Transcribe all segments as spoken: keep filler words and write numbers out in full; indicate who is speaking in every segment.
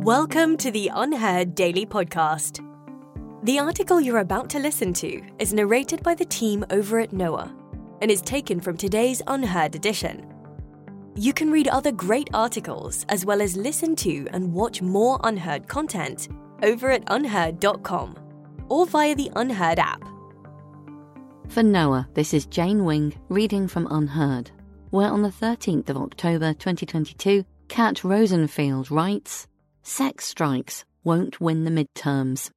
Speaker 1: Welcome to the Unheard Daily Podcast. The article you're about to listen to is narrated by the team over at Noah and is taken from today's Unheard edition. You can read other great articles as well as listen to and watch more Unheard content over at unheard dot com or via the Unheard app.
Speaker 2: For Noah, this is Jane Wing reading from Unheard, where on the thirteenth of October twenty twenty-two, Kat Rosenfield writes, "Sex strikes won't win the midterms."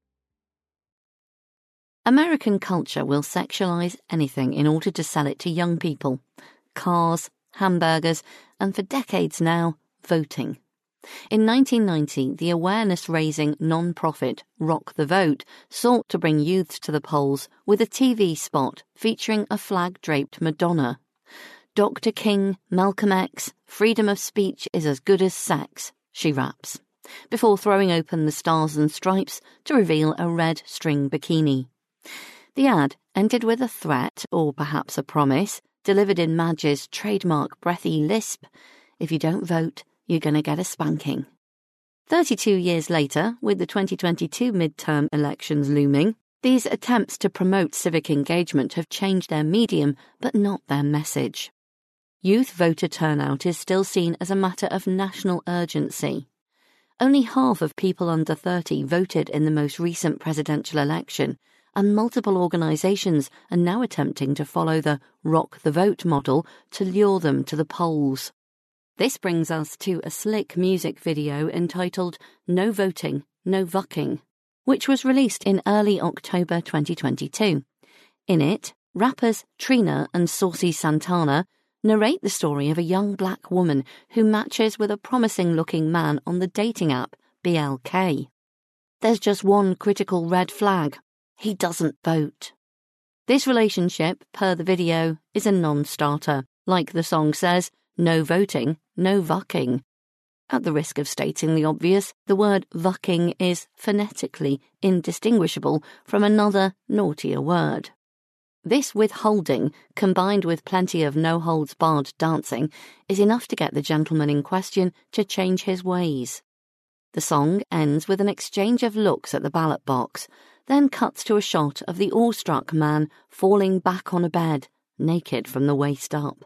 Speaker 2: American culture will sexualize anything in order to sell it to young people. Cars, hamburgers, and for decades now, voting. In nineteen ninety, the awareness-raising non-profit Rock the Vote sought to bring youths to the polls with a T V spot featuring a flag-draped Madonna. Doctor King, Malcolm X, freedom of speech is as good as sex, she raps, before throwing open the stars and stripes to reveal a red string bikini. The ad ended with a threat, or perhaps a promise, delivered in Madge's trademark breathy lisp: "If you don't vote, you're going to get a spanking." Thirty-two years later, with the twenty twenty-two midterm elections looming, these attempts to promote civic engagement have changed their medium, but not their message. Youth voter turnout is still seen as a matter of national urgency. Only half of people under thirty voted in the most recent presidential election, and multiple organisations are now attempting to follow the Rock the Vote model to lure them to the polls. This brings us to a slick music video entitled "No Voting, No Vucking," which was released in early October twenty twenty-two. In it, rappers Trina and Saucy Santana narrate the story of a young black woman who matches with a promising-looking man on the dating app B L K. There's just one critical red flag: he doesn't vote. This relationship, per the video, is a non-starter. Like the song says, no voting, no vucking. At the risk of stating the obvious, the word vucking is phonetically indistinguishable from another, naughtier word. This withholding, combined with plenty of no-holds-barred dancing, is enough to get the gentleman in question to change his ways. The song ends with an exchange of looks at the ballot box, then cuts to a shot of the awestruck man falling back on a bed, naked from the waist up.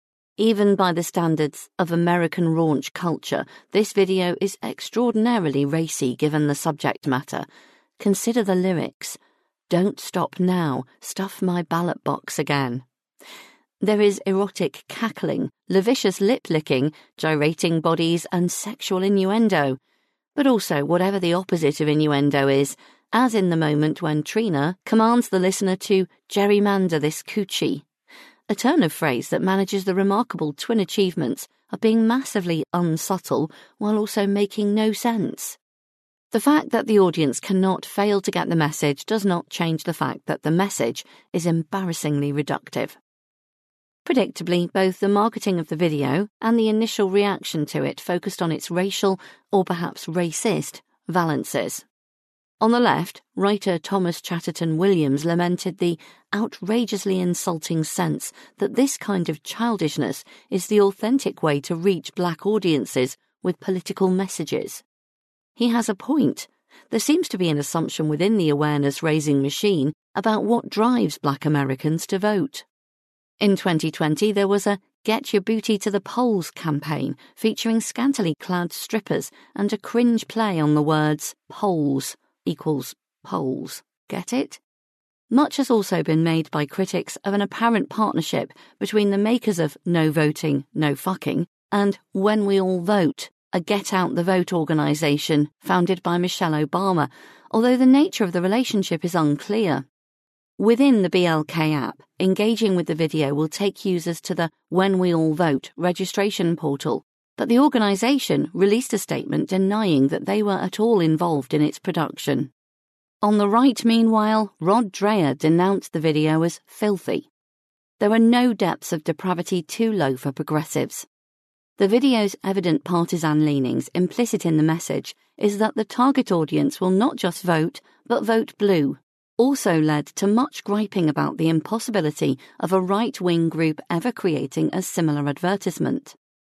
Speaker 2: Even by the standards of American raunch culture, this video is extraordinarily racy given the subject matter. Consider the lyrics: "Don't stop now, stuff my ballot box again." There is erotic cackling, lascivious lip-licking, gyrating bodies, and sexual innuendo. But also whatever the opposite of innuendo is, as in the moment when Trina commands the listener to gerrymander this coochie, a turn of phrase that manages the remarkable twin achievements of being massively unsubtle while also making no sense. The fact that the audience cannot fail to get the message does not change the fact that the message is embarrassingly reductive. Predictably, both the marketing of the video and the initial reaction to it focused on its racial, or perhaps racist, valences. On the left, writer Thomas Chatterton Williams lamented the outrageously insulting sense that this kind of childishness is the authentic way to reach black audiences with political messages. He has a point. There seems to be an assumption within the awareness-raising machine about what drives black Americans to vote. In twenty twenty, there was a "Get Your Booty to the Polls" campaign featuring scantily clad strippers and a cringe play on the words polls equals polls. Get it? Much has also been made by critics of an apparent partnership between the makers of No Voting, No Fucking and When We All Vote, a Get Out the Vote organisation founded by Michelle Obama, although the nature of the relationship is unclear. Within the B L K app, engaging with the video will take users to the When We All Vote registration portal, but the organisation released a statement denying that they were at all involved in its production. On the right, meanwhile, Rod Dreher denounced the video as filthy. There are no depths of depravity too low for progressives. The video's evident partisan leanings implicit in the message is that the target audience will not just vote, but vote blue, also led to much griping about the impossibility of a right-wing group ever creating a similar advertisement.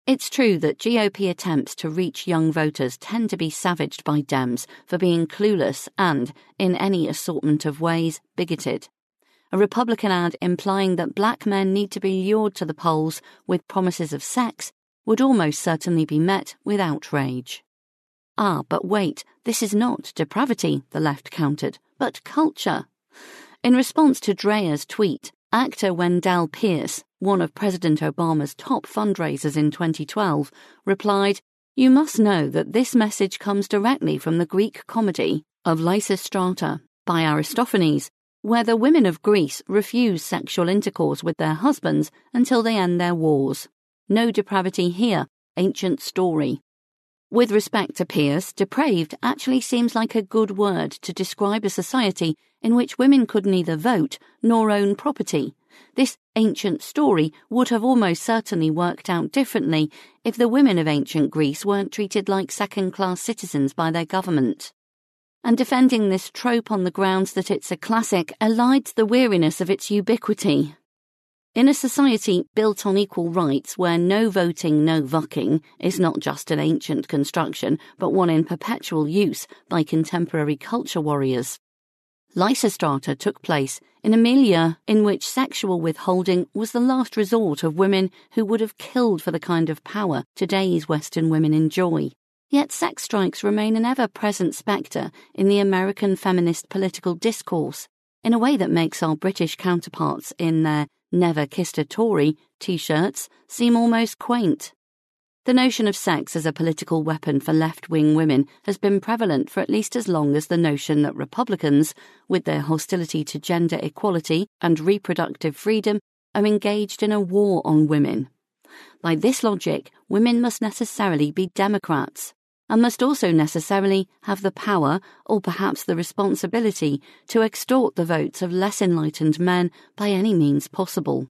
Speaker 2: It's true that G O P attempts to reach young voters tend to be savaged by Dems for being clueless and, in any assortment of ways, bigoted. A Republican ad implying that black men need to be lured to the polls with promises of sex would almost certainly be met with outrage. Ah, but wait, this is not depravity, the left countered, but culture. In response to Dreher's tweet, actor Wendell Pierce, one of President Obama's top fundraisers in twenty twelve, replied, "You must know that this message comes directly from the Greek comedy of Lysistrata by Aristophanes, where the women of Greece refuse sexual intercourse with their husbands until they end their wars. No depravity here, ancient story." With respect to Pierce, depraved actually seems like a good word to describe a society in which women could neither vote nor own property. This ancient story would have almost certainly worked out differently if the women of ancient Greece weren't treated like second-class citizens by their government. And defending this trope on the grounds that it's a classic elides the weariness of its ubiquity. In a society built on equal rights where no voting, no vucking is not just an ancient construction, but one in perpetual use by contemporary culture warriors. Lysistrata took place in a milieu in which sexual withholding was the last resort of women who would have killed for the kind of power today's Western women enjoy. Yet sex strikes remain an ever-present spectre in the American feminist political discourse, in a way that makes our British counterparts in their "Never Kissed a Tory" t-shirts seem almost quaint. The notion of sex as a political weapon for left-wing women has been prevalent for at least as long as the notion that Republicans, with their hostility to gender equality and reproductive freedom, are engaged in a war on women. By this logic, women must necessarily be Democrats, and must also necessarily have the power, or perhaps the responsibility, to extort the votes of less enlightened men by any means possible.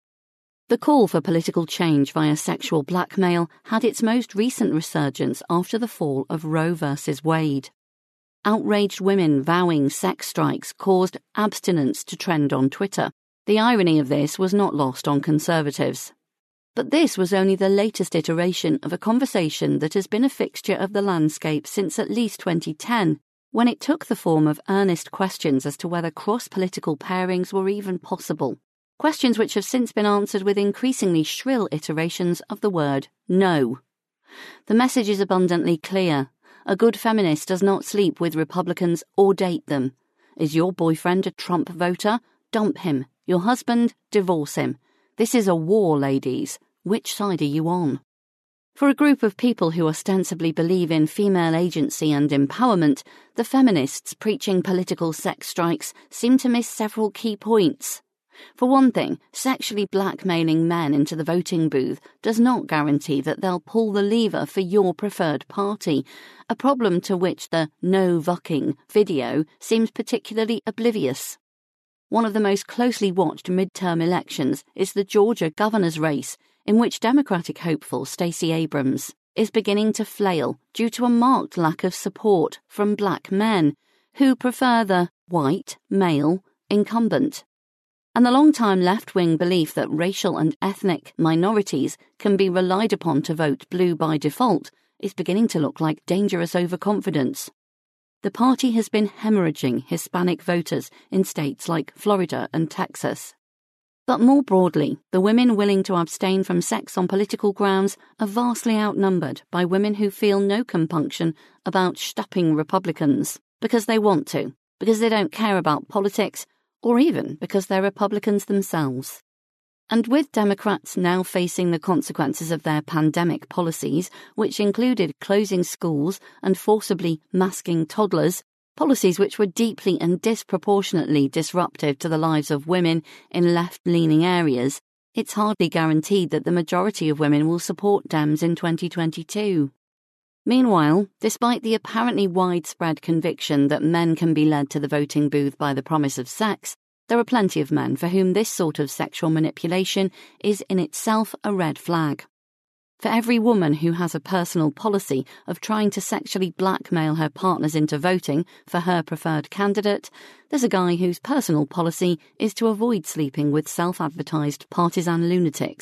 Speaker 2: The call for political change via sexual blackmail had its most recent resurgence after the fall of Roe versus Wade. Outraged women vowing sex strikes caused abstinence to trend on Twitter. The irony of this was not lost on conservatives. But this was only the latest iteration of a conversation that has been a fixture of the landscape since at least twenty ten, when it took the form of earnest questions as to whether cross-political pairings were even possible. Questions which have since been answered with increasingly shrill iterations of the word no. The message is abundantly clear. A good feminist does not sleep with Republicans or date them. Is your boyfriend a Trump voter? Dump him. Your husband? Divorce him. This is a war, ladies. Which side are you on? For a group of people who ostensibly believe in female agency and empowerment, the feminists preaching political sex strikes seem to miss several key points. For one thing, sexually blackmailing men into the voting booth does not guarantee that they'll pull the lever for your preferred party, a problem to which the no vucking video seems particularly oblivious. One of the most closely watched midterm elections is the Georgia governor's race, in which Democratic hopeful Stacey Abrams is beginning to flail due to a marked lack of support from black men who prefer the white, male incumbent. And the long-time left-wing belief that racial and ethnic minorities can be relied upon to vote blue by default is beginning to look like dangerous overconfidence. The party has been hemorrhaging Hispanic voters in states like Florida and Texas. But more broadly, the women willing to abstain from sex on political grounds are vastly outnumbered by women who feel no compunction about stupping Republicans because they want to, because they don't care about politics, or even because they're Republicans themselves. And with Democrats now facing the consequences of their pandemic policies, which included closing schools and forcibly masking toddlers, policies which were deeply and disproportionately disruptive to the lives of women in left-leaning areas, it's hardly guaranteed that the majority of women will support Dems in twenty twenty-two. Meanwhile, despite the apparently widespread conviction that men can be led to the voting booth by the promise of sex, there are plenty of men for whom this sort of sexual manipulation is in itself a red flag. For every woman who has a personal policy of trying to sexually blackmail her partners into voting for her preferred candidate, there's a guy whose personal policy is to avoid sleeping with self-advertised partisan lunatics.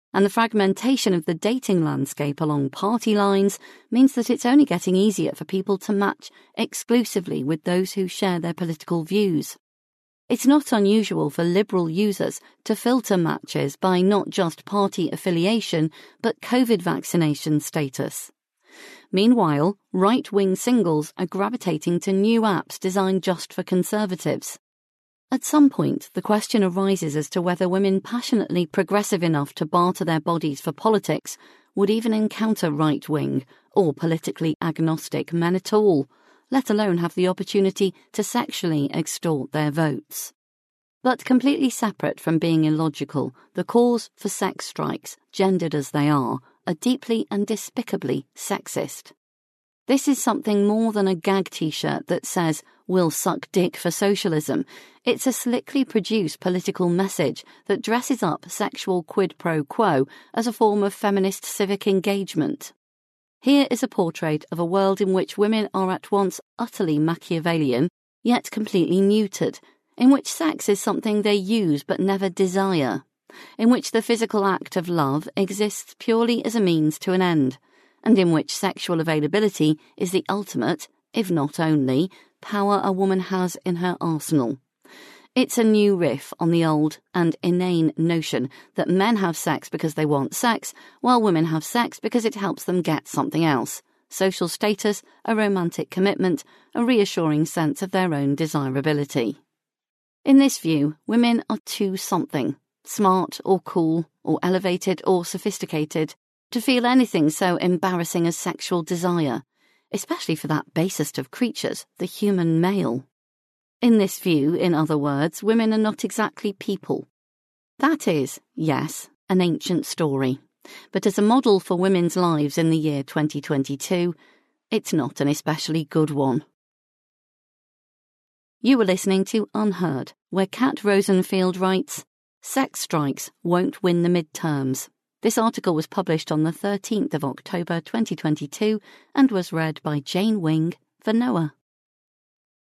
Speaker 2: And the fragmentation of the dating landscape along party lines means that it's only getting easier for people to match exclusively with those who share their political views. It's not unusual for liberal users to filter matches by not just party affiliation, but COVID vaccination status. Meanwhile, right-wing singles are gravitating to new apps designed just for conservatives. At some point, the question arises as to whether women passionately progressive enough to barter their bodies for politics would even encounter right-wing or politically agnostic men at all, let alone have the opportunity to sexually extort their votes. But completely separate from being illogical, the calls for sex strikes, gendered as they are, are deeply and despicably sexist. This is something more than a gag t-shirt that says, "We'll suck dick for socialism." It's a slickly produced political message that dresses up sexual quid pro quo as a form of feminist civic engagement. Here is a portrait of a world in which women are at once utterly Machiavellian, yet completely neutered, in which sex is something they use but never desire, in which the physical act of love exists purely as a means to an end, and in which sexual availability is the ultimate, if not only, power a woman has in her arsenal. It's a new riff on the old and inane notion that men have sex because they want sex, while women have sex because it helps them get something else: social status, a romantic commitment, a reassuring sense of their own desirability. In this view, women are too something, smart or cool or elevated or sophisticated, to feel anything so embarrassing as sexual desire, especially for that basest of creatures, the human male. In this view, in other words, women are not exactly people. That is, yes, an ancient story, but as a model for women's lives in the year twenty twenty-two, it's not an especially good one. You were listening to Unheard, where Kat Rosenfield writes, "Sex strikes won't win the midterms." This article was published on the thirteenth of October twenty twenty-two and was read by Jane Wing for Noah.